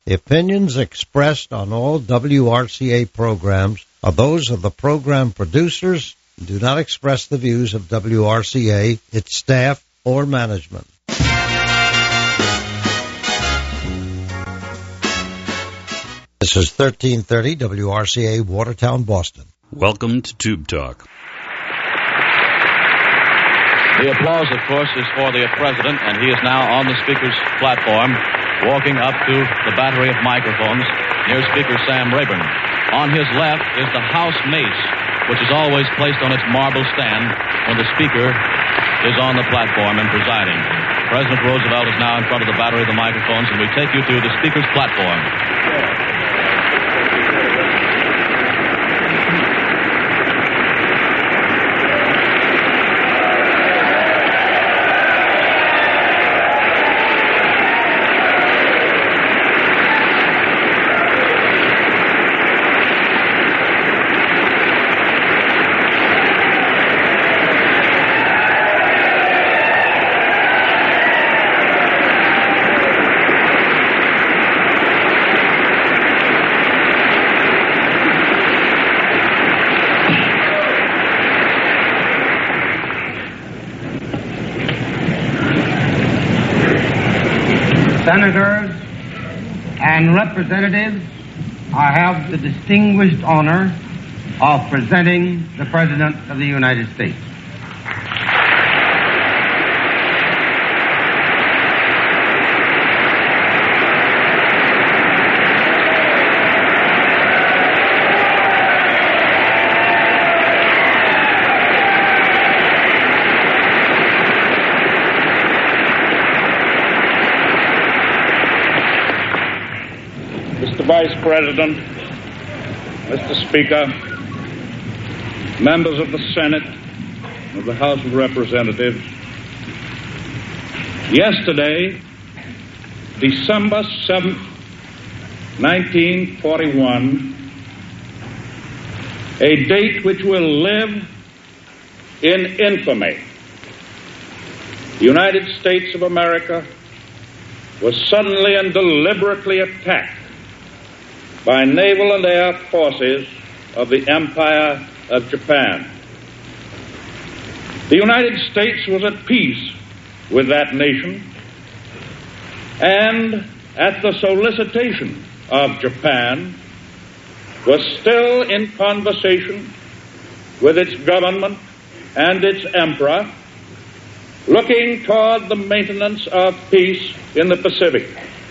The opinions expressed on all WRCA programs are those of the program producers and do not express the views of WRCA, its staff, or management. This is 1330 WRCA, Watertown, Boston. Welcome to Tube Talk. The applause, of course, is for the President, and he is now on the Speaker's platform, walking up to the battery of microphones near Speaker Sam Rayburn. On his left is the House Mace, which is always placed on its marble stand when the Speaker is on the platform and presiding. President Roosevelt is now in front of the battery of the microphones, and we take you to the Speaker's platform. Senators and representatives, I have the distinguished honor of presenting the President of the United States. Vice President, Mr. Speaker, members of the Senate, of the House of Representatives, yesterday, December 7th, 1941, a date which will live in infamy, the United States of America was suddenly and deliberately attacked by naval and air forces of the Empire of Japan. The United States was at peace with that nation, and at the solicitation of Japan, was still in conversation with its government and its emperor, looking toward the maintenance of peace in the Pacific.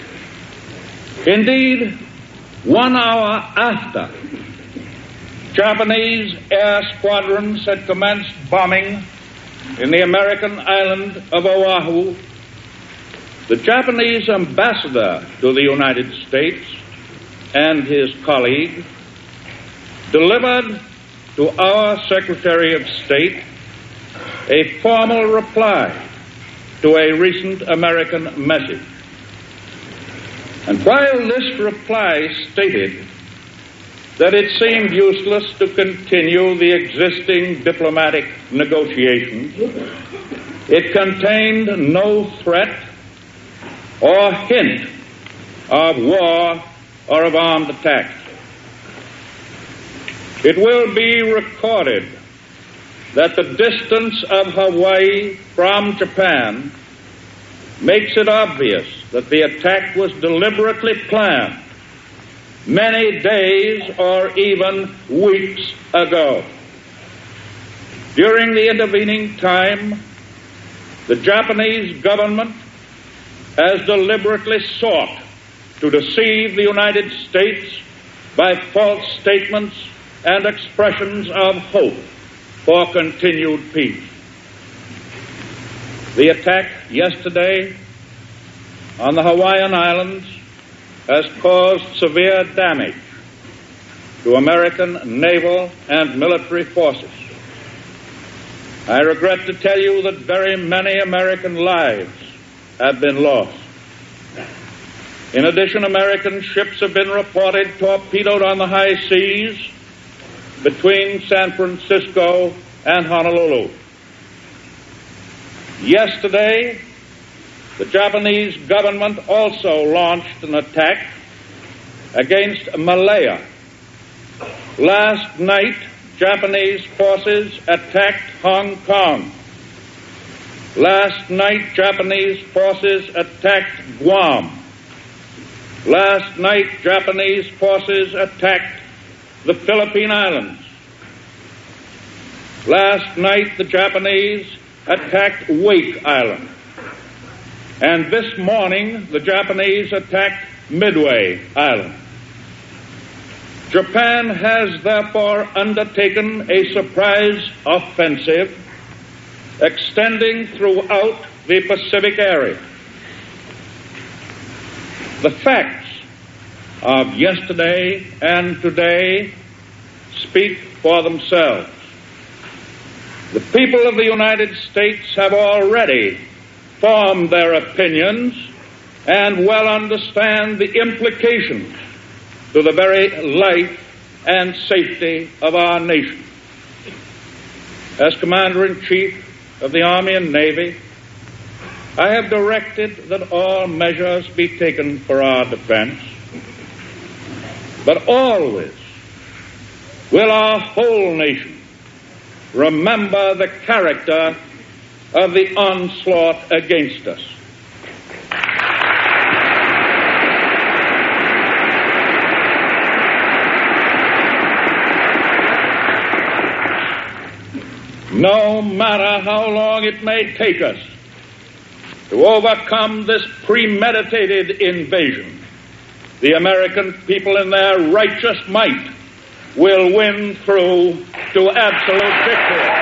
Indeed, 1 hour after Japanese air squadrons had commenced bombing in the American island of Oahu, the Japanese ambassador to the United States and his colleague delivered to our Secretary of State a formal reply to a recent American message. And while this reply stated that it seemed useless to continue the existing diplomatic negotiations, it contained no threat or hint of war or of armed attack. It will be recorded that the distance of Hawaii from Japan makes it obvious that the attack was deliberately planned many days or even weeks ago. During the intervening time, the Japanese government has deliberately sought to deceive the United States by false statements and expressions of hope for continued peace. The attack yesterday on the Hawaiian Islands has caused severe damage to American naval and military forces. I regret to tell you that very many American lives have been lost. In addition, American ships have been reported torpedoed on the high seas between San Francisco and Honolulu. Yesterday, the Japanese government also launched an attack against Malaya. Last night, Japanese forces attacked Hong Kong. Last night, Japanese forces attacked Guam. Last night, Japanese forces attacked the Philippine Islands. Last night, the Japanese attacked Wake Island. And this morning, the Japanese attacked Midway Island. Japan has therefore undertaken a surprise offensive extending throughout the Pacific area. The facts of yesterday and today speak for themselves. The people of the United States have already formed their opinions and well understand the implications to the very life and safety of our nation. As Commander-in-Chief of the Army and Navy, I have directed that all measures be taken for our defense, but always will our whole nation remember the character of the onslaught against us. No matter how long it may take us to overcome this premeditated invasion, the American people in their righteous might will win through to absolute victory.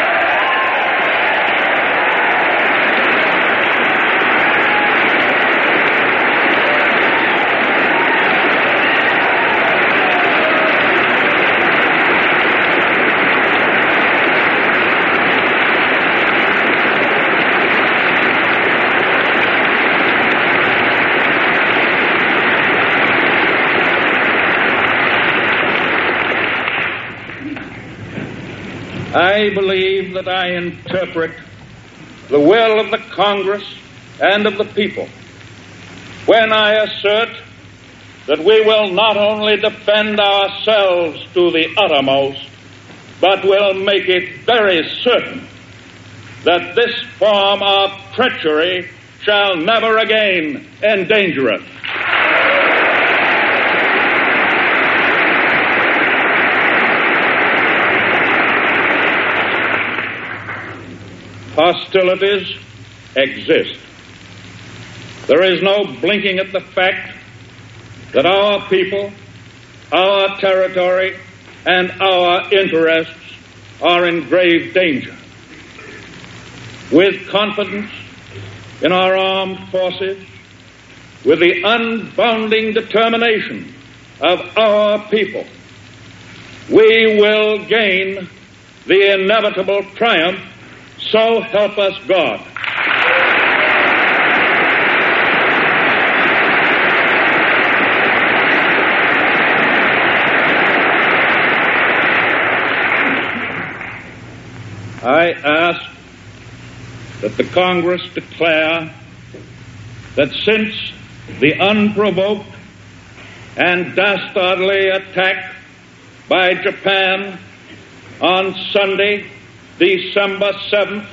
I believe that I interpret the will of the Congress and of the people when I assert that we will not only defend ourselves to the uttermost, but will make it very certain that this form of treachery shall never again endanger us. Hostilities exist. There is no blinking at the fact that our people, our territory, and our interests are in grave danger. With confidence in our armed forces, with the unbounding determination of our people, we will gain the inevitable triumph. So help us God. I ask that the Congress declare that since the unprovoked and dastardly attack by Japan on Sunday, December 7th,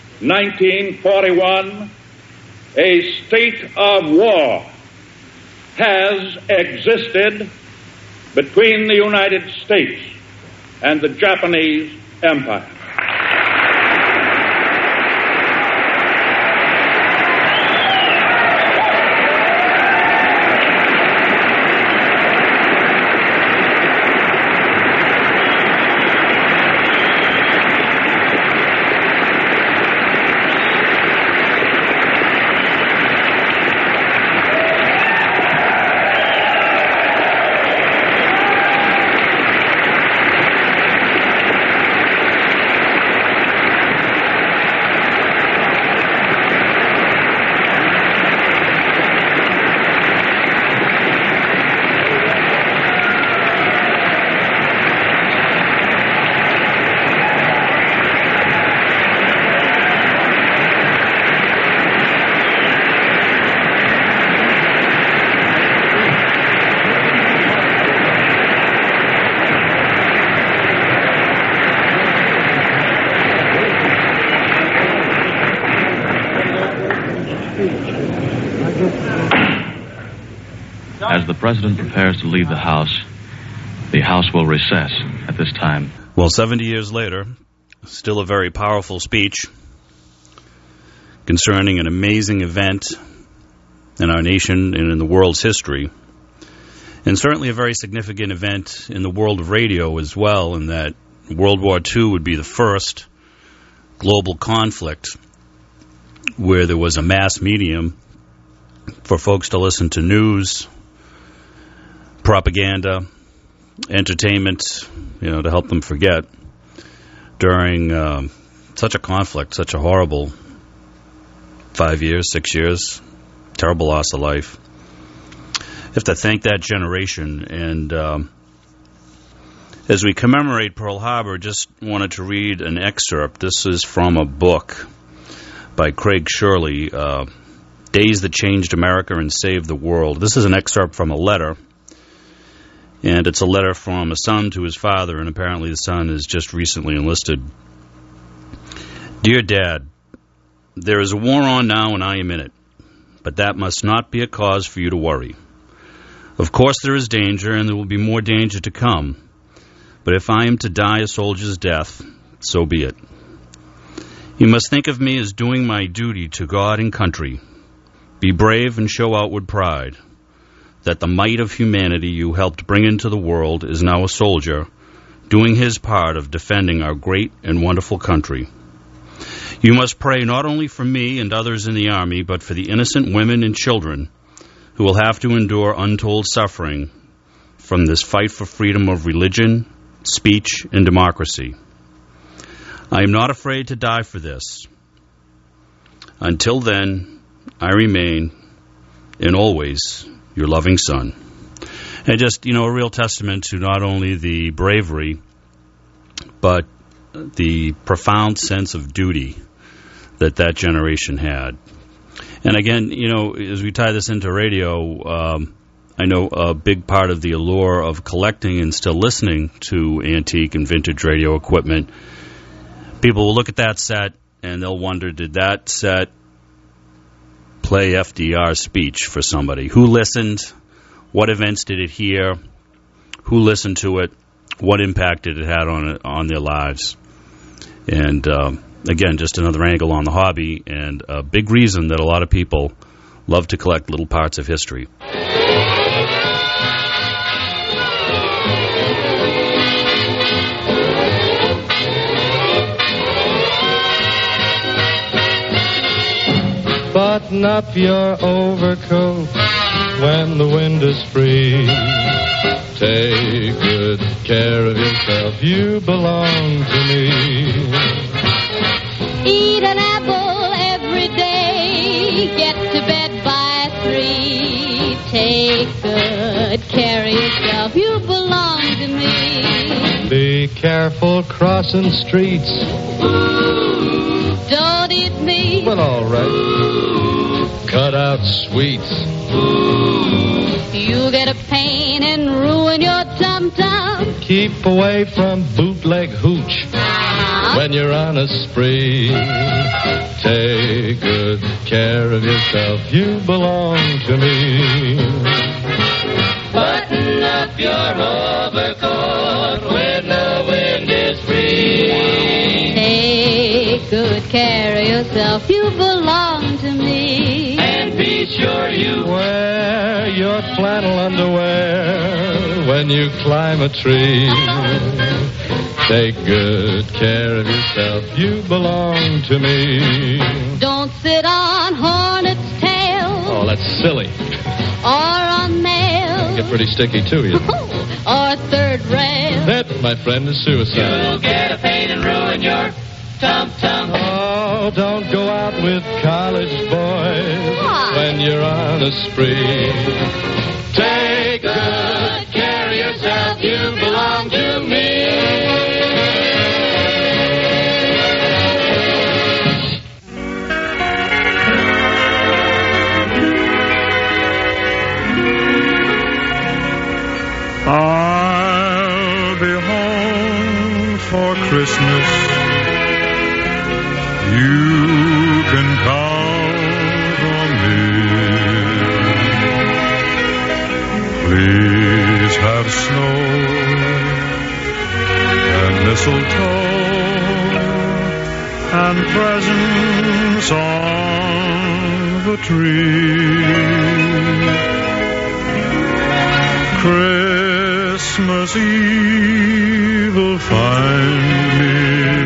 1941, a state of war has existed between the United States and the Japanese Empire. As the President prepares to leave the House will recess at this time. Well, 70 years later, still a very powerful speech concerning an amazing event in our nation and in the world's history, and certainly a very significant event in the world of radio as well, in that World War II would be the first global conflict where there was a mass medium for folks to listen to news, propaganda, entertainment, to help them forget during such a conflict, such a horrible 5 years, 6 years, terrible loss of life. I have to thank that generation. And as we commemorate Pearl Harbor, just wanted to read an excerpt. This is from a book by Craig Shirley, Days That Changed America and Saved the World. This is an excerpt from a letter, and it's a letter from a son to his father, and apparently the son is just recently enlisted. Dear Dad, there is a war on now and I am in it, but that must not be a cause for you to worry. Of course there is danger, and there will be more danger to come, but if I am to die a soldier's death, so be it. You must think of me as doing my duty to God and country. Be brave and show outward pride, that the might of humanity you helped bring into the world is now a soldier, doing his part of defending our great and wonderful country. You must pray not only for me and others in the Army, but for the innocent women and children who will have to endure untold suffering from this fight for freedom of religion, speech, and democracy. I am not afraid to die for this. Until then, I remain, and always, your loving son. And just, a real testament to not only the bravery, but the profound sense of duty that generation had. And again, as we tie this into radio, I know a big part of the allure of collecting and still listening to antique and vintage radio equipment, people will look at that set and they'll wonder, did that set play FDR's speech for somebody? Who listened? What events did it hear? Who listened to it? What impact did it have on their lives? And again, just another angle on the hobby, and a big reason that a lot of people love to collect little parts of history. Button up your overcoat when the wind is free. Take good care of yourself, you belong to me. Eat an apple every day, get to bed by 3. Take good care of yourself, you belong to me. Be careful crossing streets. Ooh, don't eat meat. Well, all right. Cut out sweets. You'll get a pain and ruin your tum-tum. Keep away from bootleg hooch when you're on a spree. Take good care of yourself, you belong to me. Button up your overcoat when the wind is free. Take good care of yourself, you belong to me. And be sure you wear your flannel underwear when you climb a tree. Take good care of yourself, you belong to me. Don't sit on hornet's tail. Oh, that's silly. Or on nail. Get pretty sticky, too, you. Or third rail. That, my friend, is suicide. You'll get a pain and ruin your tum-tum. Oh, don't go out with college boys when you're on a spree. Take good care of yourself, you belong to me. I'll be home for Christmas. You can count on me. Please have snow and mistletoe and presents on the tree. Christmas Eve will find me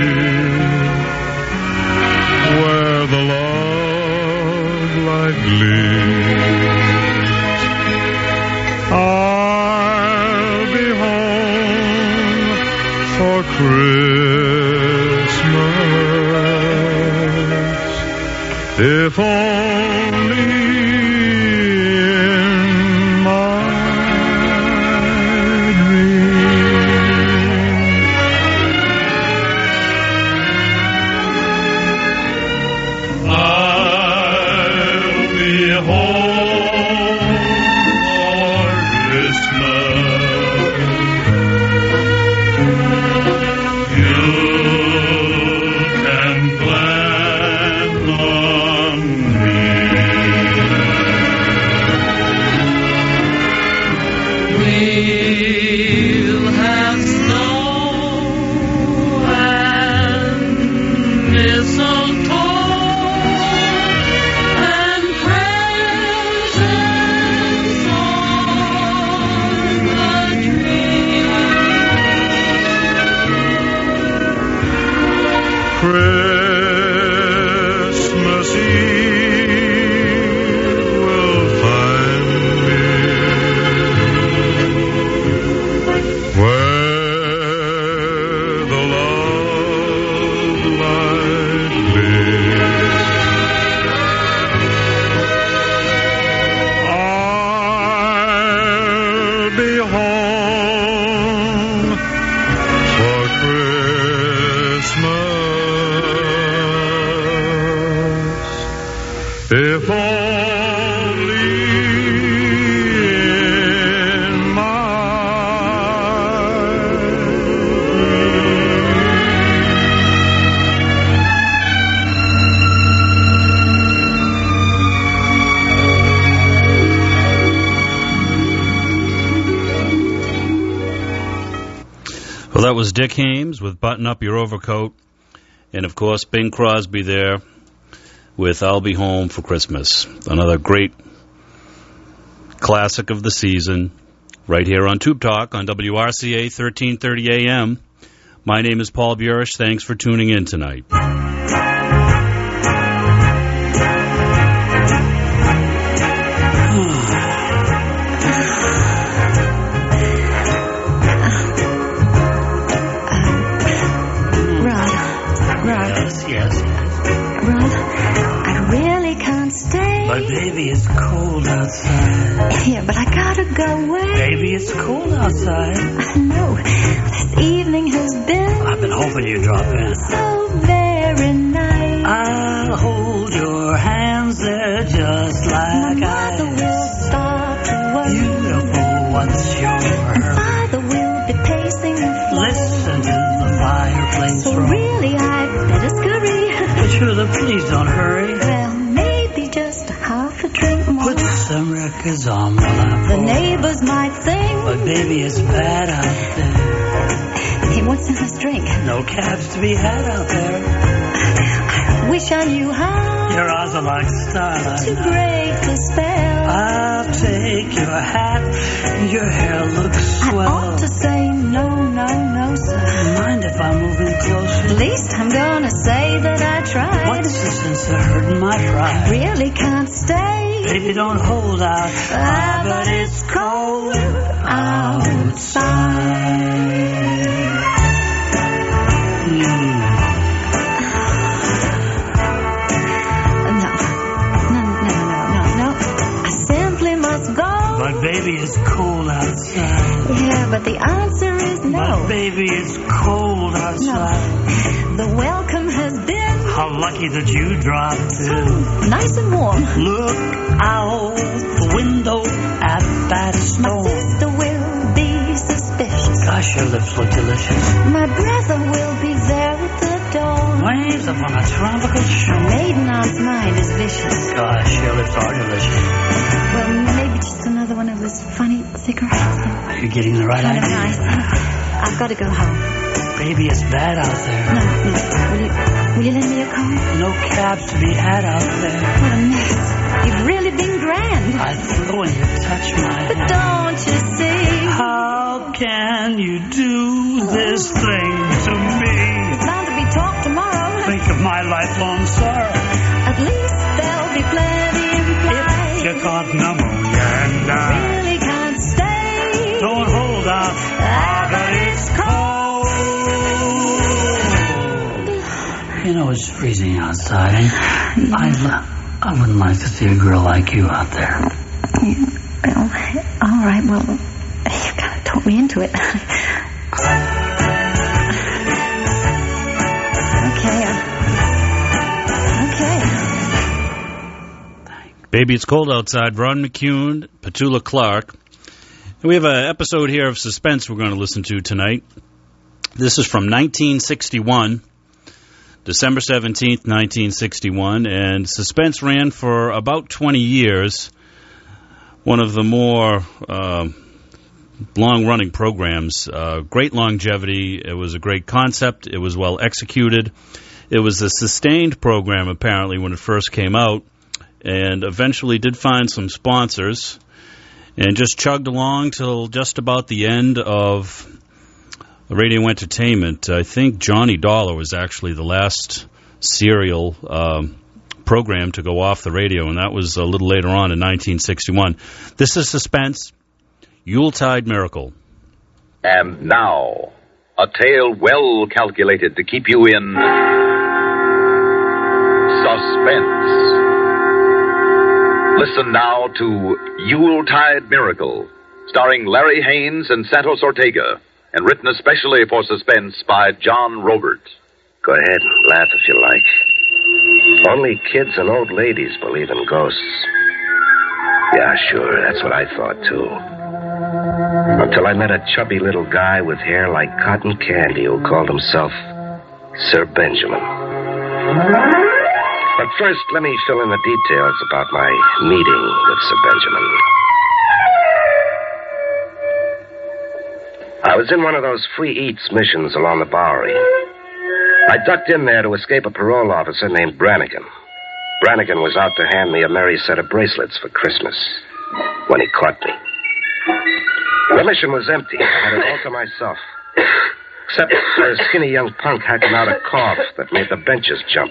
where the love light gleams. I'll be home for Christmas, if only in my dream. I'll be home for Christmas. You can plan on me. We'll have snow and mistletoe and presents on the tree. Christmas Eve will find me where the love light gleams. I'll be home for Christmas, if only in my Well, that was Dick Hames with Button Up Your Overcoat. And, of course, Bing Crosby there with I'll Be Home for Christmas. Another great classic of the season right here on Tube Talk on WRCA 1330 AM. My name is Paul Burish. Thanks for tuning in tonight. But baby, it's cold outside. Yeah, but I gotta go away. Baby, it's cold outside. I know. This evening has been... I've been hoping you'd drop in. So very nice. I'll hold your hands there just like My mother will start to worry. Beautiful once you're And father will be pacing the floor. Listen to the fireplace So roar. really I'd better scurry. But surely, please don't hurry. Well, maybe just half a drink more. Put some records on while I The pour. neighbors might think. But baby, it's bad out there. Hey, what's in this drink? No cabs to be had out there. I wish I knew how. Your eyes are like starlight. To break the spell. I'll take your hat. Your hair looks I swell. ought to say no, sir. Mind if I move in closer? At least I'm gonna say that I tried. What's the sense of hurting my pride? Really can't stay. Baby, don't hold out. But it's cold outside. No. I simply must go. But baby, it's cold outside. Yeah, but the answer is no. But baby, it's cold outside. No. The welcome has been. How lucky that you dropped So in. nice and warm. Look out the window at that My storm. sister will be suspicious. Gosh, your lips look delicious. My brother will be there at the door. Waves upon a tropical shore. Maiden aunt's mind is vicious. Gosh, your lips are delicious. Well, maybe just another one of those funny cigarettes. You're getting the right Kind of idea. nice. I've got to go home. Baby, it's bad out there. No. Will you lend me your car? No cabs to be had out there. What a mess. You've really been grand. I throw and you touch my But hand. don't you see? How can you do this thing to me? There's bound to be talk tomorrow. Think of my lifelong sorrow. At least there'll be plenty implied. You got pneumonia and I Really can't stay. don't hold out. But it's cold. You know, it's freezing outside. And I wouldn't like to see a girl like you out there. Well, all right, well, you kind of talked me into it. Okay. Baby, It's Cold Outside, Ron McCune, Petula Clark. And we have an episode here of Suspense we're going to listen to tonight. This is from 1961, December 17th, 1961, and Suspense ran for about 20 years. One of the more long-running programs. Great longevity. It was a great concept. It was well executed. It was a sustained program, apparently, when it first came out, and eventually did find some sponsors, and just chugged along till just about the end of radio entertainment. I think Johnny Dollar was actually the last serial program to go off the radio, and that was a little later on in 1961. This is Suspense, Yuletide Miracle. And now, a tale well calculated to keep you in suspense. Listen now to Yuletide Miracle, starring Larry Haynes and Santos Ortega, and written especially for Suspense by John Robert. Go ahead and laugh if you like. Only kids and old ladies believe in ghosts. Yeah, sure, that's what I thought, too. Until I met a chubby little guy with hair like cotton candy who called himself Sir Benjamin. But first, let me fill in the details about my meeting with Sir Benjamin. I was in one of those free eats missions along the Bowery. I ducked in there to escape a parole officer named Brannigan. Brannigan was out to hand me a merry set of bracelets for Christmas when he caught me. The mission was empty. I had it all to myself. Except for a skinny young punk hacking out a cough that made the benches jump.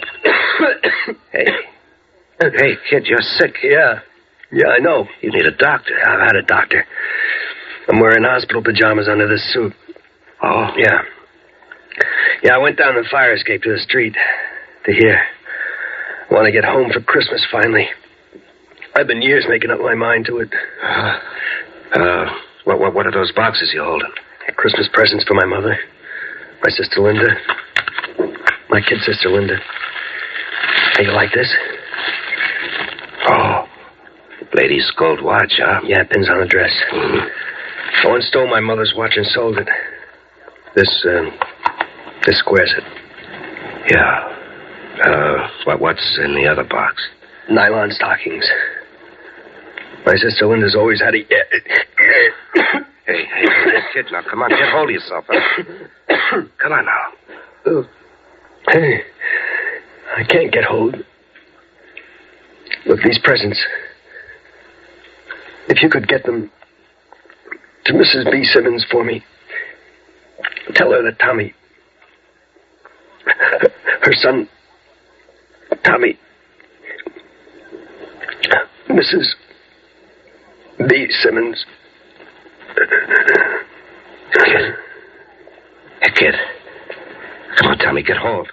Hey, kid, you're sick. Yeah, I know. You need a doctor. I've had a doctor. I'm wearing hospital pajamas under this suit. Oh? Yeah, I went down the fire escape to the street to here. I want to get home for Christmas, finally. I've been years making up my mind to it. What are those boxes you're holding? Christmas presents for my mother, my sister Linda, my kid sister Linda. Hey, you like this? Oh, lady's gold watch, huh? Yeah, it pins on the dress. Mm-hmm. I once stole my mother's watch and sold it. This squares it. Yeah. What's in the other box? Nylon stockings. My sister Linda's always had a... Hey, kid, now, come on, get hold of yourself. Huh? Come on now. Hey, I can't get hold. Look, these presents. If you could get them to Mrs. B. Simmons for me, tell her that Tommy, her son, Tommy, Mrs. B. Simmons. Hey, kid. Come on, Tommy, get hold.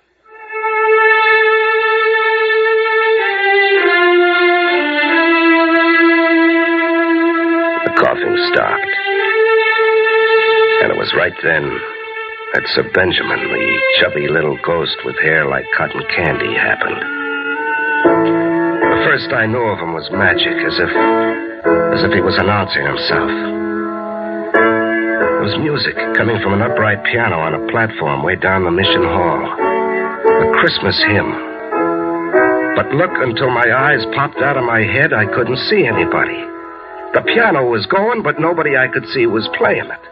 The coughing stopped. And it was right then that Sir Benjamin, the chubby little ghost with hair like cotton candy, happened. The first I knew of him was magic, as if he was announcing himself. There was music coming from an upright piano on a platform way down the mission hall. A Christmas hymn. But look, until my eyes popped out of my head, I couldn't see anybody. The piano was going, but nobody I could see was playing it.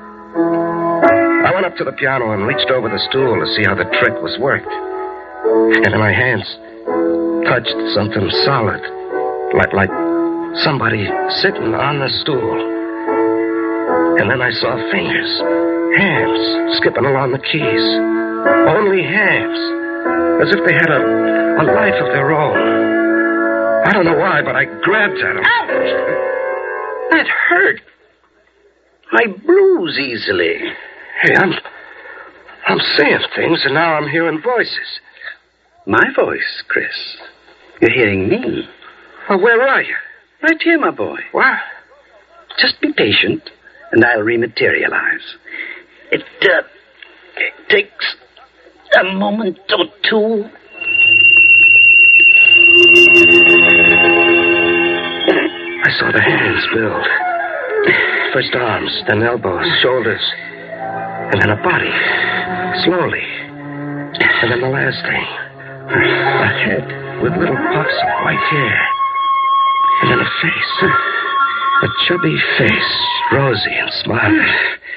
I went up to the piano and reached over the stool to see how the trick was worked. And my hands touched something solid, like somebody sitting on the stool. And then I saw fingers, hands, skipping along the keys. Only hands, as if they had a life of their own. I don't know why, but I grabbed at them. Ouch! That hurt. I bruise easily. Hey, I'm seeing things, and now I'm hearing voices. My voice, Chris. You're hearing me. Well, where are you? Right here, my boy. What? Just be patient, and I'll rematerialize. It takes a moment or two. I saw the hands build. First arms, then elbows, shoulders, and then a body. Slowly. And then the last thing. A head with little puffs of white hair. And then a face. A chubby face, rosy and smiling.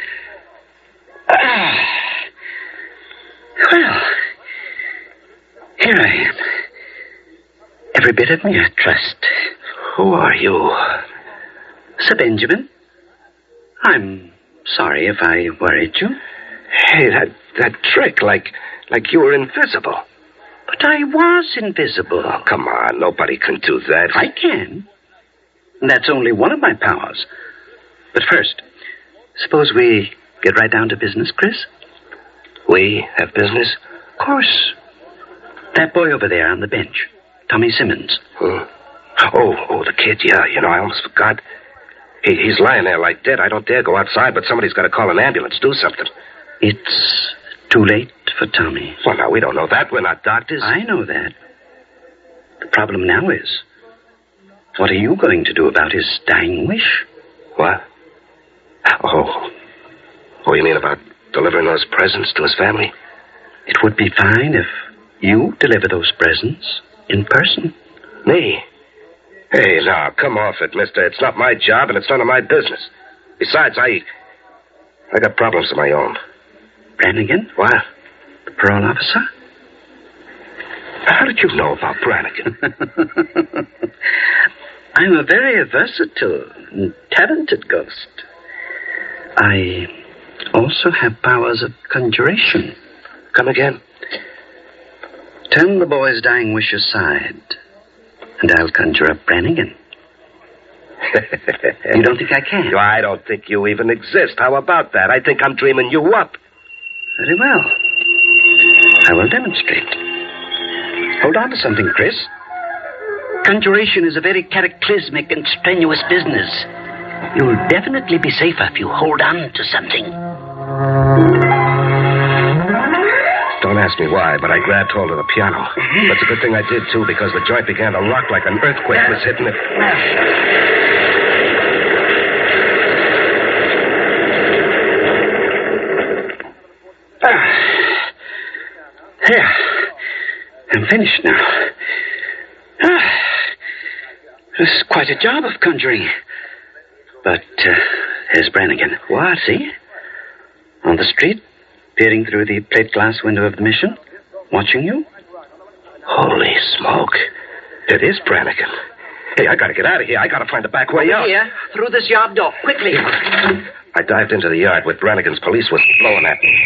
Well, here I am. Every bit of me I trust. Who are you? Sir Benjamin. I'm sorry if I worried you. Hey, that trick, like you were invisible. But I was invisible. Oh, come on. Nobody can do that. I can. That's only one of my powers. But first, suppose we get right down to business, Chris? We have business? Of course. That boy over there on the bench, Tommy Simmons. Oh, the kid, yeah. You know, I almost forgot. He's lying there like dead. I don't dare go outside, but somebody's got to call an ambulance. Do something. It's too late for Tommy. Well, now, we don't know that. We're not doctors. I know that. The problem now is, what are you going to do about his dying wish? What? Oh, you mean about delivering those presents to his family? It would be fine if you deliver those presents in person. Me? Hey, now, come off it, mister. It's not my job, and it's none of my business. Besides, I got problems of my own. Brannigan? What? The parole officer? How did you know about Brannigan? I'm a very versatile and talented ghost. I also have powers of conjuration. Come again? Turn the boy's dying wish aside, and I'll conjure up Brannigan. You don't think I can? I don't think you even exist. How about that? I think I'm dreaming you up. Very well. I will demonstrate. Hold on to something, Chris. Conjuration is a very cataclysmic and strenuous business. You'll definitely be safer if you hold on to something. Don't ask me why, but I grabbed hold of the piano. That's a good thing I did, too, because the joint began to rock like an earthquake was hitting it. There. I'm finished now. This is quite a job of conjuring. But here's Brannigan. What? See? On the street, peering through the plate glass window of the mission, watching you. Holy smoke. It is Brannigan. Hey, I gotta get out of here. I gotta find the back way out. Here, through this yard door, quickly. I dived into the yard with Brannigan's police whistle blowing at me.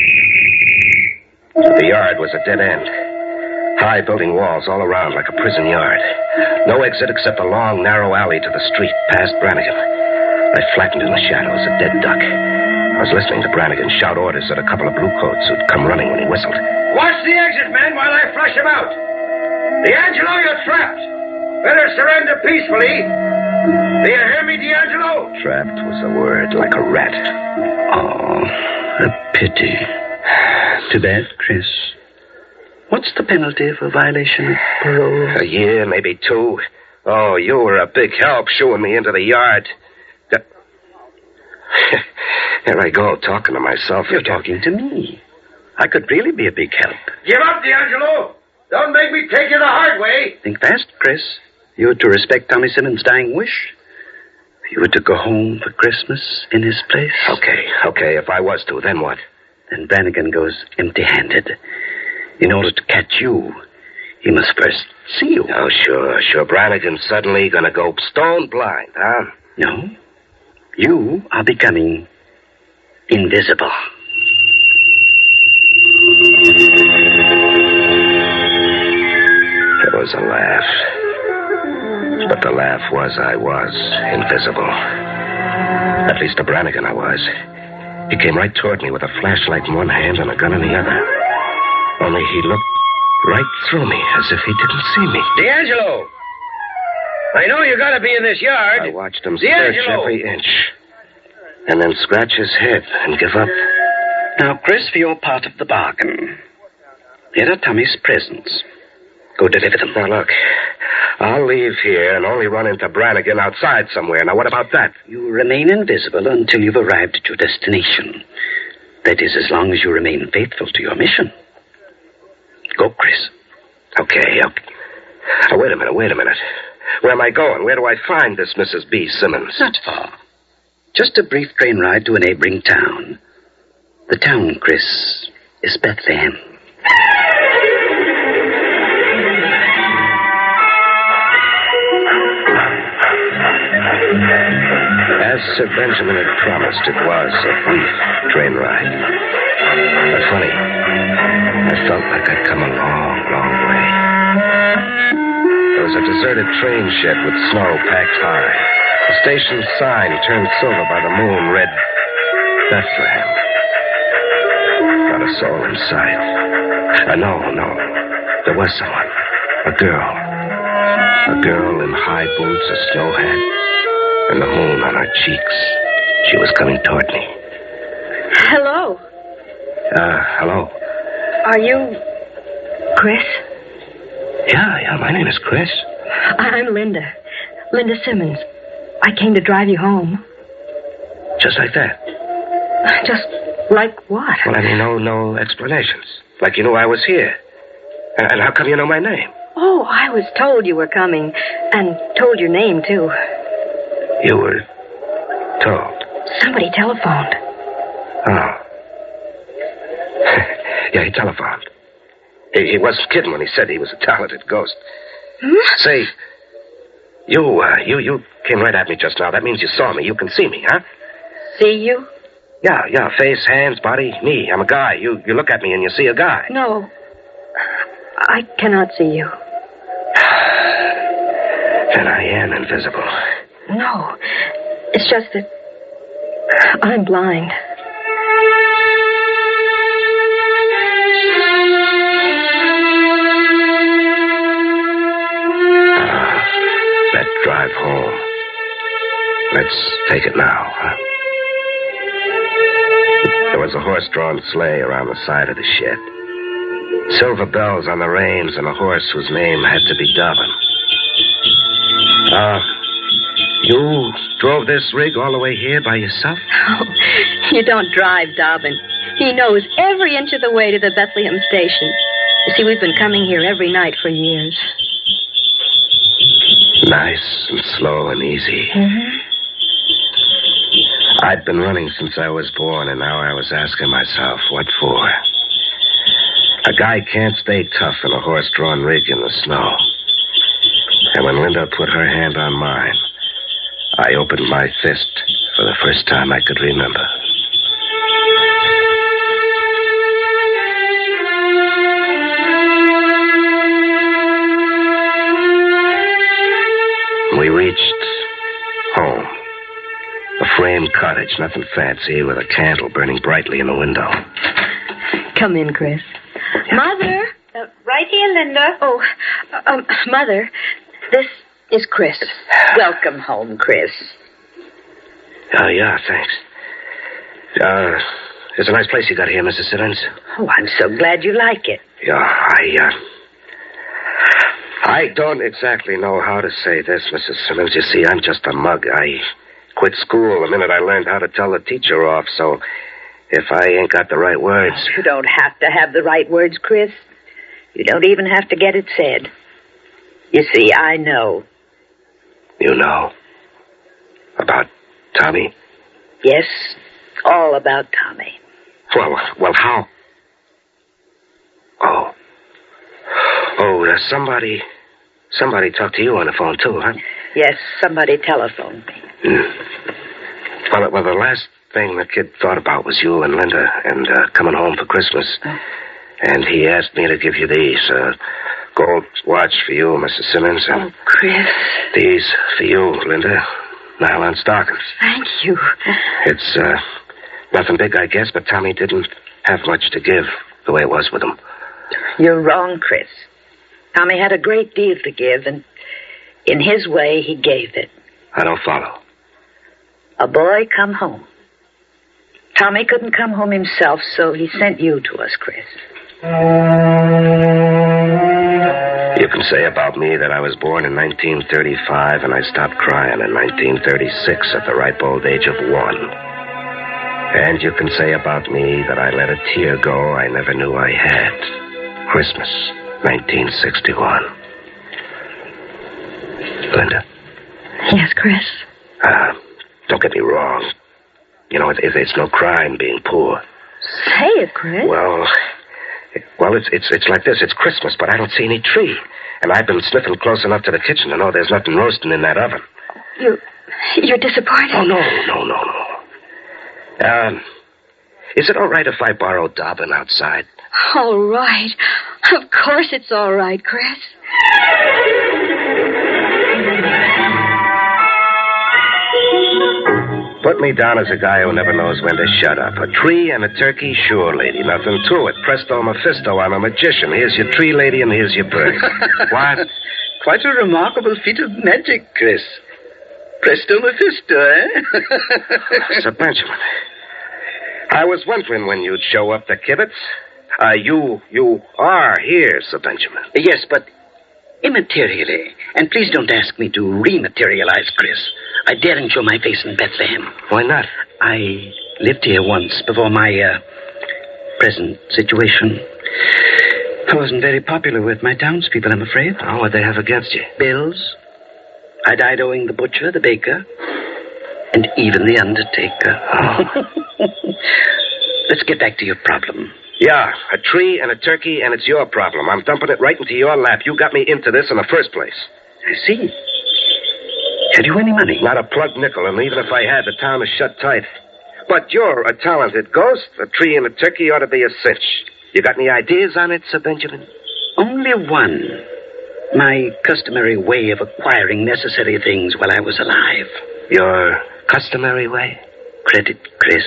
The yard was a dead end. High building walls all around like a prison yard. No exit except a long, narrow alley to the street past Brannigan. I flattened in the shadows, a dead duck. I was listening to Brannigan shout orders at a couple of bluecoats who'd come running when he whistled. Watch the exit, men, while I flush him out. D'Angelo, you're trapped. Better surrender peacefully. Do you hear me, D'Angelo? Trapped was the word, like a rat. Oh, a pity. Too bad, Chris. What's the penalty for violation of parole? A year, maybe 2. Oh, you were a big help shooing me into the yard. There I go, talking to myself. You're talking to me. I could really be a big help. Give up, D'Angelo. Don't make me take you the hard way. Think fast, Chris. You're to respect Tommy Simmons' dying wish. You were to go home for Christmas in his place? Okay, if I was to, then what? Then Brannigan goes empty-handed. In order to catch you, he must first see you. Oh, sure. Brannigan's suddenly gonna go stone blind, huh? No. You are becoming invisible. There was a laugh. But the laugh was I was invisible. At least to Brannigan I was. He came right toward me with a flashlight in one hand and a gun in the other. Only he looked right through me as if he didn't see me. D'Angelo! I know you gotta be in this yard. I watched him search every inch. And then scratch his head and give up. Now, Chris, for your part of the bargain, here are Tommy's presents. Go deliver them. Now, look, I'll leave here and only run into Brannigan outside somewhere. Now, what about that? You remain invisible until you've arrived at your destination. That is, as long as you remain faithful to your mission. Go, Chris. Okay. Oh, wait a minute. Where am I going? Where do I find this Mrs. B. Simmons? Not far. Just a brief train ride to a neighboring town. The town, Chris, is Bethlehem. As Sir Benjamin had promised, it was a brief train ride. But funny, I felt like I'd come a long way. There was a deserted train shed with snow packed high. The station sign turned silver by the moon read Bethlehem. Not a soul in sight. No. There was someone. A girl. A girl in high boots, a snow hat, and the moon on her cheeks. She was coming toward me. Hello. Hello. Are you Chris? Yeah, my name is Chris. I'm Linda. Linda Simmons. I came to drive you home. Just like that? Just like what? Well, I mean, no explanations. Like you knew I was here. And how come you know my name? Oh, I was told you were coming. And told your name, too. You were told? Somebody telephoned. Oh. Yeah, he telephoned. He wasn't kidding when he said he was a talented ghost. Say, you came right at me just now. That means you saw me. You can see me, huh? See you? Yeah. Face, hands, body, me. I'm a guy. You look at me and you see a guy. No. I cannot see you. Then I am invisible. No. It's just that I'm blind. That drive home. Let's take it now, huh? There was a horse-drawn sleigh around the side of the shed. Silver bells on the reins and a horse whose name had to be Dobbin. You drove this rig all the way here by yourself? Oh, you don't drive Dobbin. He knows every inch of the way to the Bethlehem station. You see, we've been coming here every night for years. Nice and slow and easy. Mm-hmm. I'd been running since I was born, and now I was asking myself, what for? A guy can't stay tough in a horse-drawn rig in the snow. And when Linda put her hand on mine, I opened my fist for the first time I could remember. We reached home. A framed cottage, nothing fancy, with a candle burning brightly in the window. Come in, Chris. Mother! Right here, Linda. Oh, Mother, this is Chris. Welcome home, Chris. Oh, yeah, thanks. It's a nice place you got here, Mrs. Simmons. Oh, I'm so glad you like it. Yeah, I don't exactly know how to say this, Mrs. Simmons. You see, I'm just a mug. I quit school the minute I learned how to tell the teacher off, so if I ain't got the right words... You don't have to have the right words, Chris. You don't even have to get it said. You see, I know. You know? About Tommy? Yes, all about Tommy. Well, how? Somebody talked to you on the phone, too, huh? Yes, somebody telephoned me. Well, the last thing the kid thought about was you and Linda and coming home for Christmas. And he asked me to give you these. Gold watch for you, Mrs. Simmons. Oh, Chris. These for you, Linda. Nylon stockings. Thank you. It's nothing big, I guess, but Tommy didn't have much to give the way it was with him. You're wrong, Chris. Tommy had a great deal to give, and in his way, he gave it. I don't follow. A boy come home. Tommy couldn't come home himself, so he sent you to us, Chris. You can say about me that I was born in 1935 and I stopped crying in 1936 at the ripe old age of 1. And you can say about me that I let a tear go I never knew I had. Christmas, 1961. Linda? Yes, Chris? Don't get me wrong. You know, it's no crime being poor. Say it, Chris. Well, it's like this. It's Christmas, but I don't see any tree. And I've been sniffing close enough to the kitchen to know there's nothing roasting in that oven. You're disappointed? Oh, no. Is it all right if I borrow Dobbin outside? All right. Of course it's all right, Chris. Put me down as a guy who never knows when to shut up. A tree and a turkey? Sure, lady. Nothing to it. Presto Mephisto, I'm a magician. Here's your tree, lady, and here's your bird. What? Quite a remarkable feat of magic, Chris. Presto Mephisto, eh? Sir Benjamin, I was wondering when you'd show up to Kibitz. You are here, Sir Benjamin. Yes, but immaterially. And please don't ask me to rematerialize, Chris. I daren't show my face in Bethlehem. Why not? I lived here once before my present situation. I wasn't very popular with my townspeople, I'm afraid. Oh, what'd they have against you? Bills. I died owing the butcher, the baker, and even the undertaker. Oh. Let's get back to your problem. Yeah, a tree and a turkey, and it's your problem. I'm dumping it right into your lap. You got me into this in the first place. I see. Had you any money? Not a plug nickel, and even if I had, the town is shut tight. But you're a talented ghost. A tree and a turkey ought to be a cinch. You got any ideas on it, Sir Benjamin? Only one. My customary way of acquiring necessary things while I was alive. Your customary way? Credit, Chris.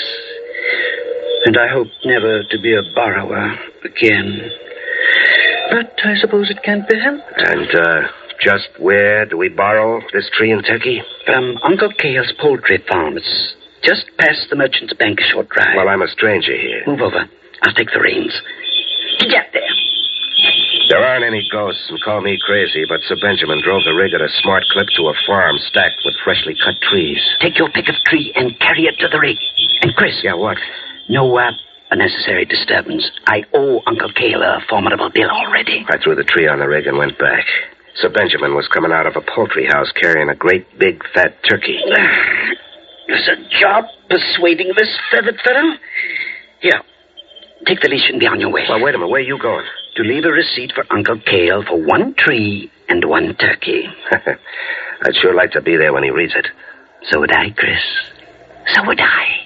And I hope never to be a borrower again. But I suppose it can't be helped. And, just where do we borrow this tree and turkey? From Uncle Cale's poultry farm. It's just past the Merchant's Bank a short drive. Well, I'm a stranger here. Move over. I'll take the reins. Get there. There aren't any ghosts, and call me crazy, but Sir Benjamin drove the rig at a smart clip to a farm stacked with freshly cut trees. Take your pick of tree and carry it to the rig. And Chris. Yeah, what? No unnecessary disturbance. I owe Uncle Cale a formidable bill already. I threw the tree on the rig and went back. Sir Benjamin was coming out of a poultry house carrying a great big fat turkey. It's a job persuading this feathered fellow. Here, take the leash and be on your way. Well, wait a minute. Where are you going? To leave a receipt for Uncle Cale for one tree and one turkey. I'd sure like to be there when he reads it. So would I, Chris. So would I.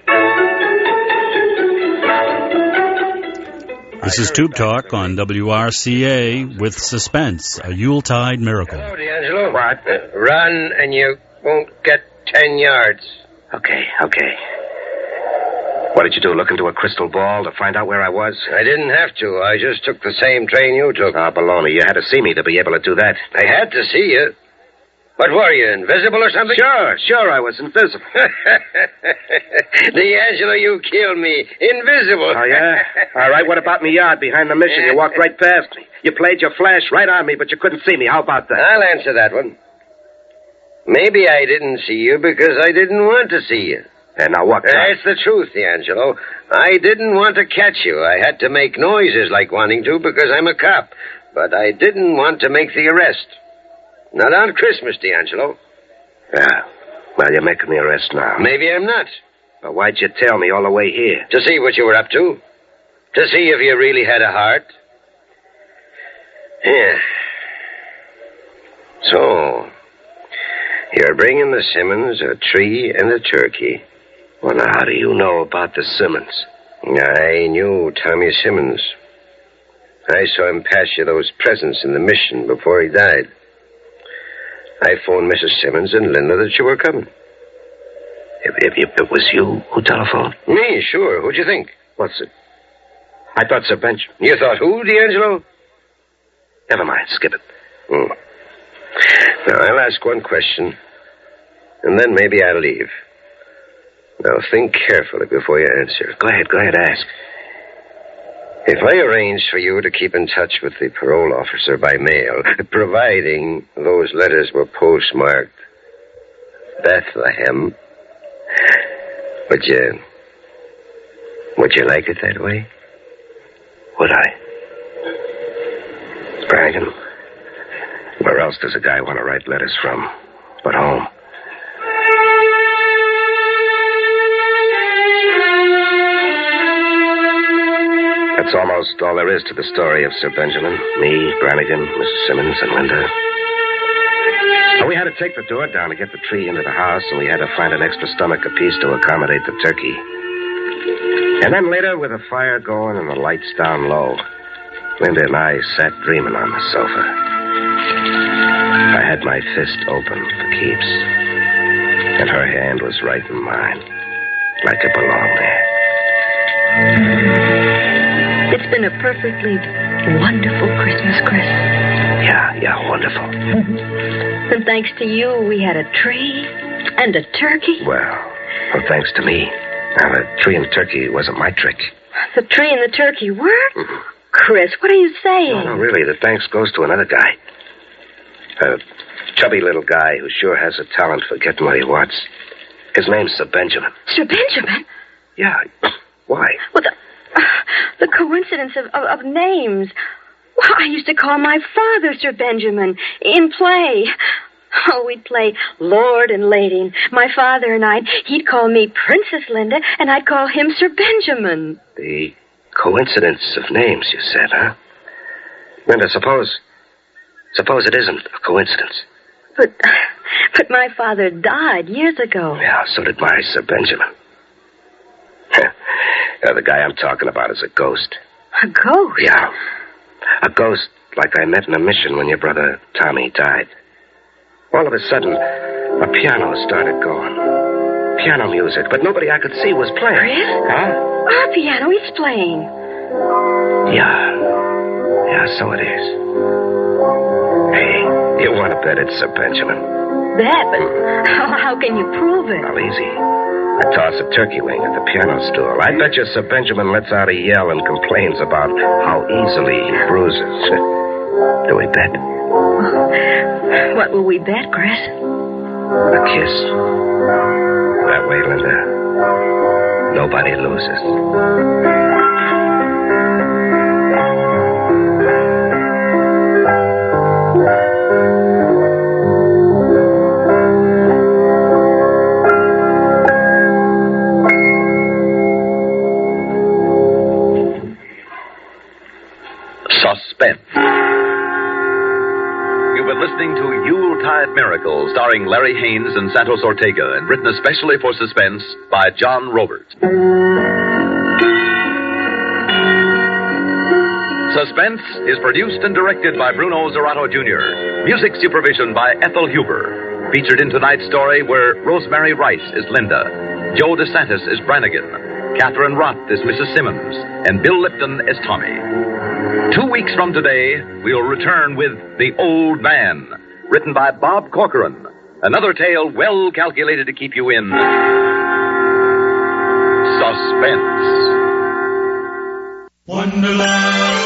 This is Tube Talk on WRCA with Suspense, a Yuletide miracle. Hello, D'Angelo. What? Run and you won't get 10 yards. Okay. What did you do, look into a crystal ball to find out where I was? I didn't have to. I just took the same train you took. Ah, baloney. You had to see me to be able to do that. I had to see you. What were you, invisible or something? Sure, I was invisible. D'Angelo, you killed me. Invisible. Oh, yeah? All right, what about me yard behind the mission? You walked right past me. You played your flash right on me, but you couldn't see me. How about that? I'll answer that one. Maybe I didn't see you because I didn't want to see you. And now what? That's the truth, D'Angelo. I didn't want to catch you. I had to make noises like wanting to because I'm a cop. But I didn't want to make the arrest. Not on Christmas, D'Angelo. Yeah. Well, you're making the arrest now. Maybe I'm not. But why'd you tell me all the way here? To see what you were up to. To see if you really had a heart. Yeah. So, you're bringing the Simmons a tree and a turkey. Well, now, how do you know about the Simmons? I knew Tommy Simmons. I saw him pass you those presents in the mission before he died. I phoned Mrs. Simmons and Linda that you were coming. If it was you who telephoned? Me, sure. Who'd you think? What's it? I thought Sir Benjamin. You thought who, D'Angelo? Never mind. Skip it. Now, I'll ask one question, and then maybe I'll leave. Now, think carefully before you answer. Go ahead, ask. If I arranged for you to keep in touch with the parole officer by mail, providing those letters were postmarked Bethlehem, would you like it that way? Would I? Brannigan, where else does a guy want to write letters from but home? That's almost all there is to the story of Sir Benjamin. Me, Brannigan, Mrs. Simmons, and Linda. So we had to take the door down to get the tree into the house, and we had to find an extra stomach apiece to accommodate the turkey. And then later, with the fire going and the lights down low, Linda and I sat dreaming on the sofa. I had my fist open for keeps, and her hand was right in mine, like it belonged there. It's been a perfectly wonderful Christmas, Chris. Yeah, wonderful. And thanks to you, we had a tree and a turkey. Well, thanks to me. Now, the tree and the turkey wasn't my trick. The tree and the turkey were? Chris, what are you saying? No, really, the thanks goes to another guy. A chubby little guy who sure has a talent for getting what he wants. His name's Sir Benjamin. Sir Benjamin? Yeah. Why? Well, the coincidence of names. Well, I used to call my father Sir Benjamin in play. Oh, we'd play Lord and Lady. My father and he'd call me Princess Linda, and I'd call him Sir Benjamin. The coincidence of names, you said, huh? Linda, suppose it isn't a coincidence. But my father died years ago. Yeah, so did my Sir Benjamin. The guy I'm talking about is a ghost. A ghost? Yeah. A ghost like I met in a mission when your brother Tommy died. All of a sudden, a piano started going. Piano music, but nobody I could see was playing. Chris? Huh? Our piano is playing. Yeah, so it is. Hey, you want to bet it's Sir Benjamin? Bet? But how can you prove it? Well, easy. I toss a turkey wing at the piano stool. I bet you Sir Benjamin lets out a yell and complains about how easily he bruises. Do we bet? What will we bet, Chris? A kiss. That way, Linda, nobody loses. Suspense. You've been listening to Yuletide Miracle, starring Larry Haynes and Santos Ortega, and written especially for Suspense by John Robert. Suspense is produced and directed by Bruno Zerato Jr. Music supervision by Ethel Huber. Featured in tonight's story were Rosemary Rice as Linda, Joe DeSantis as Brannigan, Catherine Rott as Mrs. Simmons, and Bill Lipton as Tommy. 2 weeks from today, we'll return with The Old Man, written by Bob Corcoran. Another tale well calculated to keep you in suspense. Wonderland,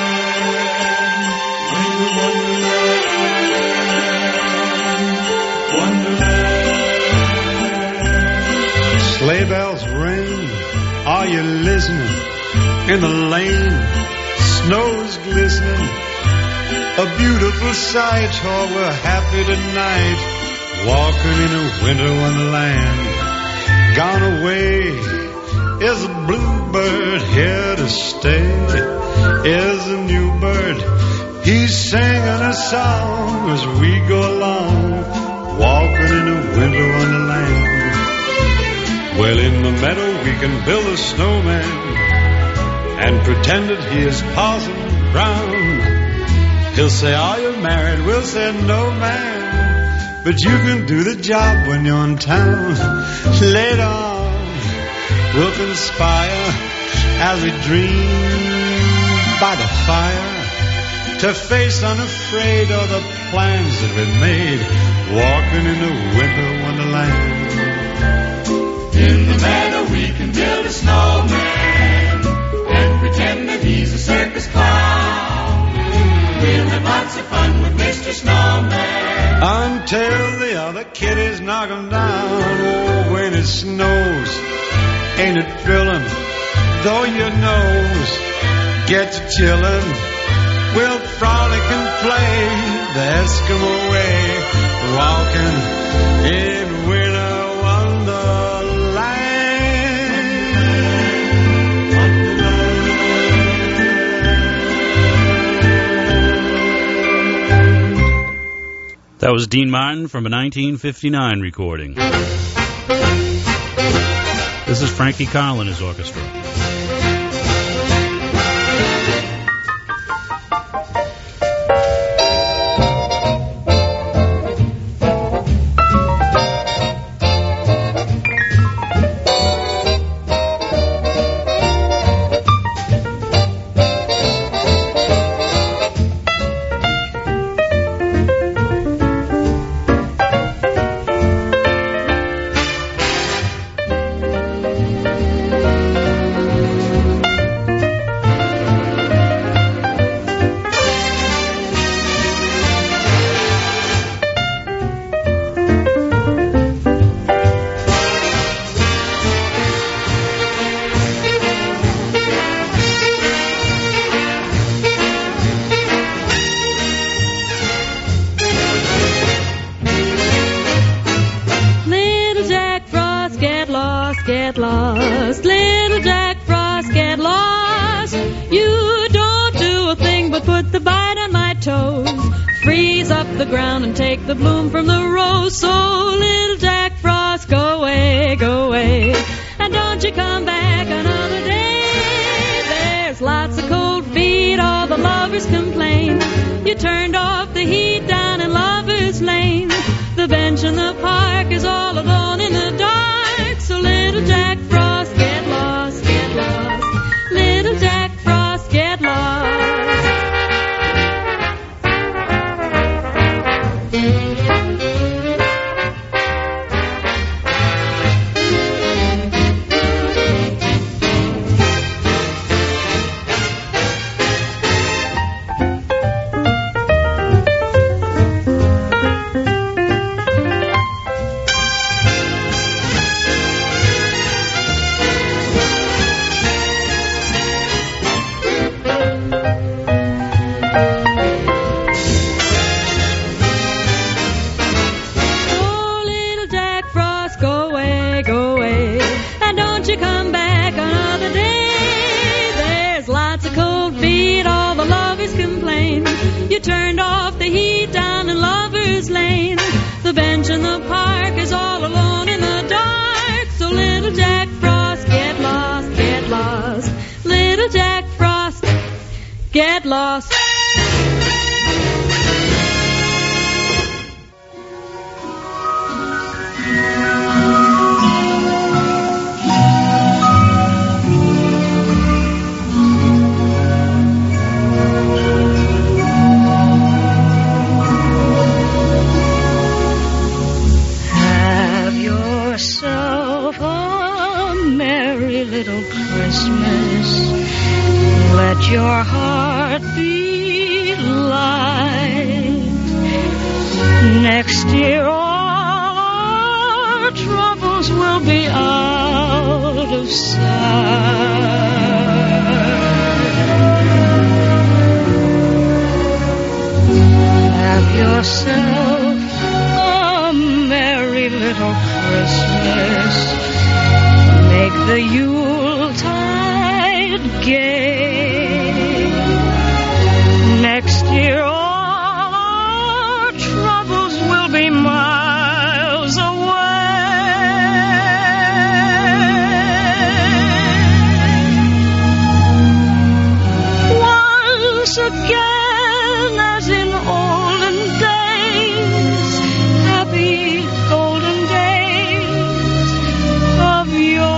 Wonderland. Sleigh bells ring, are you listening? In the lane, snow's glistening, a beautiful sight, oh, we're happy tonight. walking in a winter wonderland. Gone away is a bluebird, here to stay is a new bird. He's singing a song as we go along, walking in a winter wonderland. Well, in the meadow we can build a snowman and pretend that he is Parson Brown. He'll say, are you married? We'll say, no, man. But you can do the job when you're in town. Later on, we'll conspire as we dream by the fire to face unafraid all the plans that we made, walking in a winter wonderland. In the meadow we can build a snowman and pretend that he's a circus clown. We'll have lots of fun with Mr. Snowman until the other kiddies knock him down. Oh, when it snows, ain't it thrilling? Though your nose gets chillin', we'll frolic and play the Eskimo way, walking in winter That was Dean Martin from a 1959 recording. This is Frankie Carl and his orchestra. Get lost, little Jack Frost, get lost. You don't do a thing but put the bite on my toes. Freeze up the ground and take the bloom from the rose. So little Jack Frost, go away, go away. And don't you come back another day. There's lots of cold feet, all the lovers complain. You turned off the heat down in Lover's Lane. The bench in the park is all alone in the dark. So little Jack Frost, get lost, get lost. Little Jack Frost, get lost. You turned off the heat down in Lover's Lane. The bench in the park is all alone in the dark. So little Jack Frost, get lost, get lost. Little Jack Frost, get lost. Let your heart be light. Next year all our troubles will be out of sight. Have yourself a little Christmas. Make the Yuletide gay. Next year all our troubles will be miles away. Once again, as in olden days, happy golden days of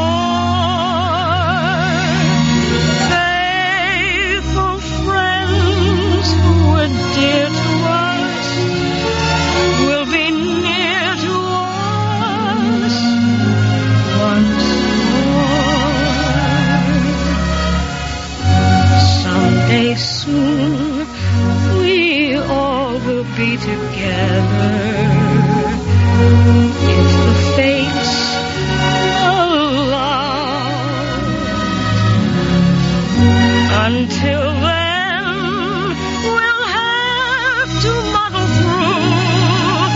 yore. Faithful friends who were dear to us will be near to us once more. Someday soon we all will be together if the fates allow. Until then, we'll have to muddle through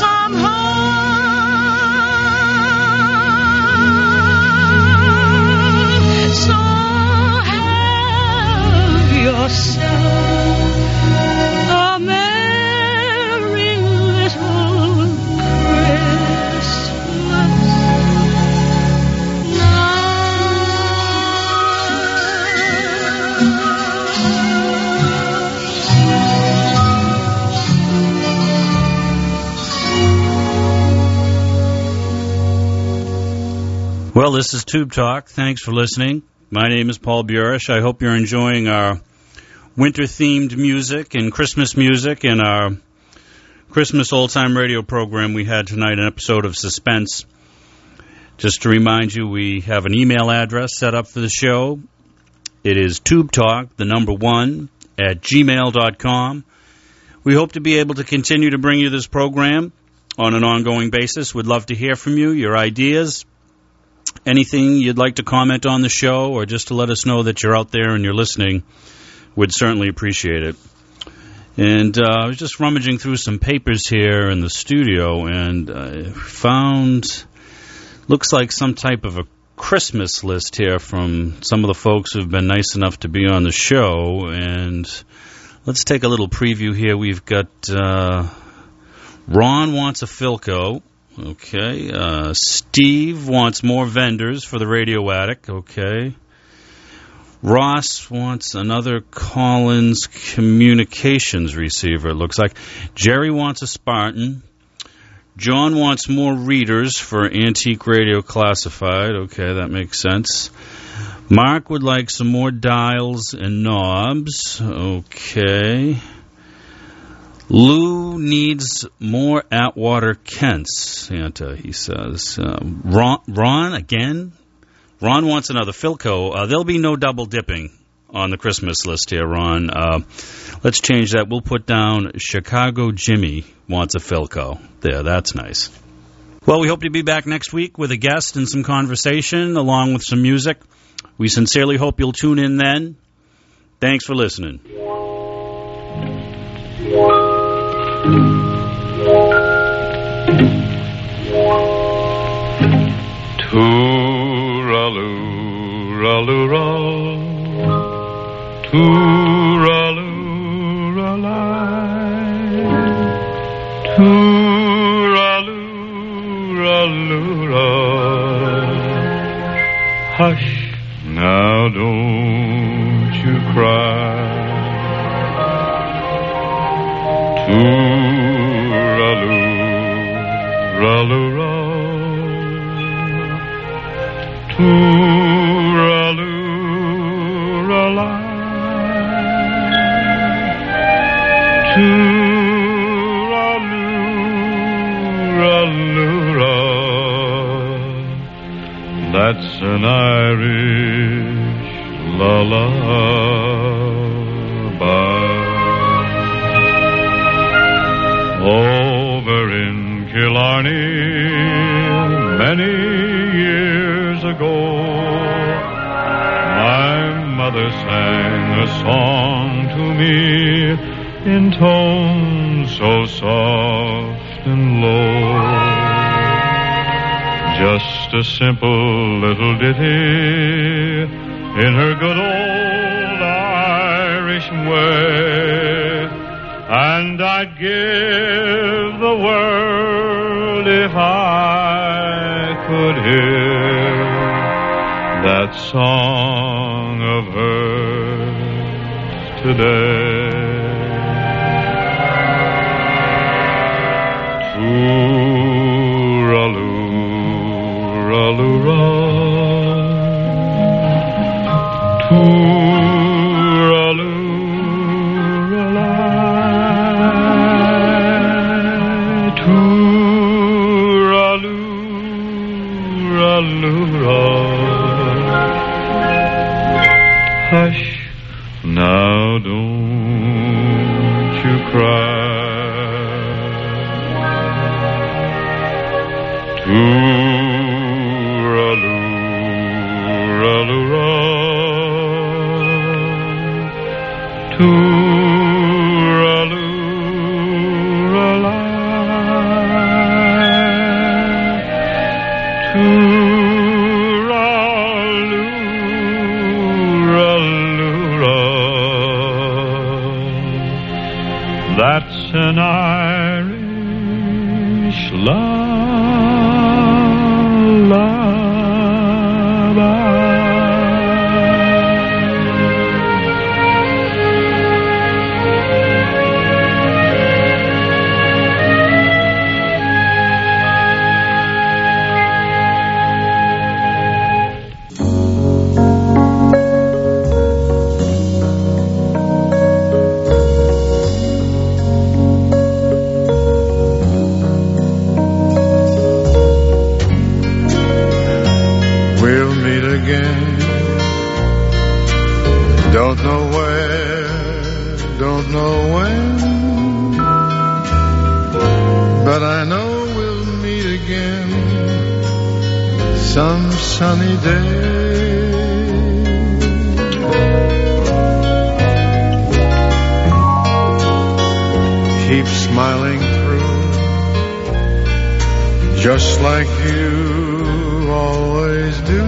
somehow. So have yourself a merry little Christmas Well, this is Tube Talk. Thanks for listening. My name is Paul Burish. I hope you're enjoying our winter-themed music and Christmas music and our Christmas old-time radio program we had tonight, an episode of Suspense. Just to remind you, we have an email address set up for the show. It is tubetalk, 1, @gmail.com. We hope to be able to continue to bring you this program on an ongoing basis. We'd love to hear from you, your ideas, anything you'd like to comment on the show, or just to let us know that you're out there and you're listening. We'd certainly appreciate it. And I was just rummaging through some papers here in the studio, and I found, looks like some type of a Christmas list here from some of the folks who've been nice enough to be on the show. And let's take a little preview here. We've got Ron wants a Philco. Okay. Steve wants more vendors for the Radio Attic. Okay. Ross wants another Collins communications receiver, it looks like. Jerry wants a Spartan. John wants more readers for Antique Radio Classified. Okay, that makes sense. Mark would like some more dials and knobs. Okay. Lou needs more Atwater Kents, Santa, he says. Ron, again? Ron wants another Philco. There'll be no double dipping on the Christmas list here, Ron. Let's change that. We'll put down Chicago Jimmy wants a Philco. There, that's nice. Well, we hope to be back next week with a guest and some conversation along with some music. We sincerely hope you'll tune in then. Thanks for listening. Tooraloo-ra-loo-ra, tooraloo-ra-lie, tooraloo-ra-loo-ra. Hush, now don't you cry. Tooraloo-ra-loo-ra, tooraloo-ra-lie, tooraloo-ra-loo-ra. That's an Irish lullaby. Over in Killarney, many years ago, my mother sang a song to me in tones so soft and low. Just a simple little ditty in her good old Irish way, and I'd give the world if I could hear that song of hers today. Tooraloo-ra-loo-ra, tooraloo-ra-la, tooraloo-ra-loo-ra. Hush, now don't you cry. Tooraloo-ra-loo-ra, tooraloo-ra-la, tooraloo-ra-loo-ra. That's an Irish lullaby. Don't know where, don't know when, but I know we'll meet again some sunny day. Keep smiling through, just like you always do,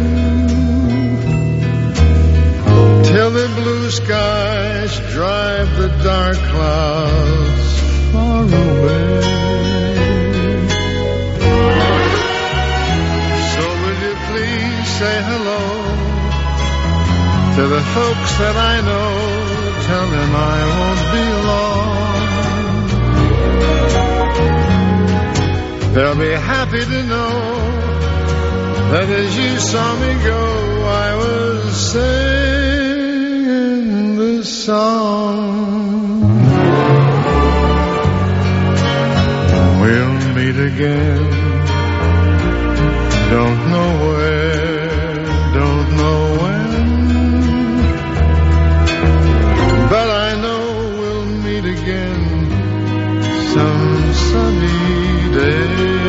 till the blue skies drive the dark clouds far away. So will you please say hello to the folks that I know, tell them I won't be long. They'll be happy to know that as you saw me go, I was singing this song. We'll meet again, don't know where, don't know when, but I know we'll meet again some sunny day.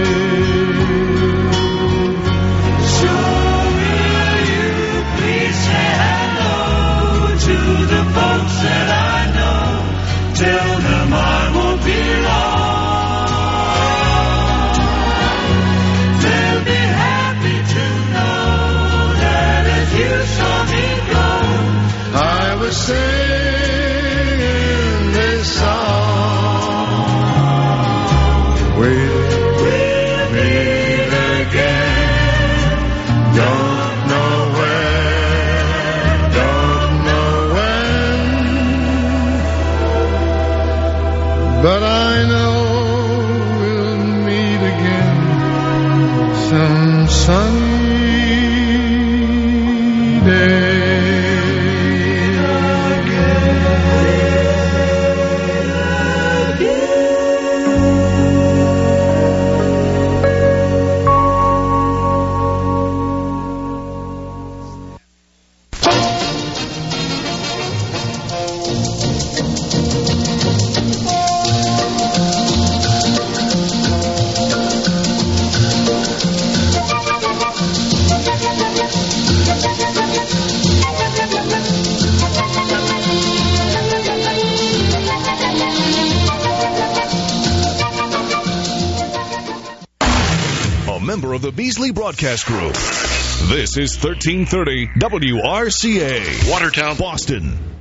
Folks that I know, tell them I won't be long. They'll be happy to know that as you saw me go, I was singing this song. We'll meet again, don't know where, don't know when, but I know we'll meet again some sunny day. member of the Beasley Broadcast Group. This is 1330 WRCA, Watertown, Boston.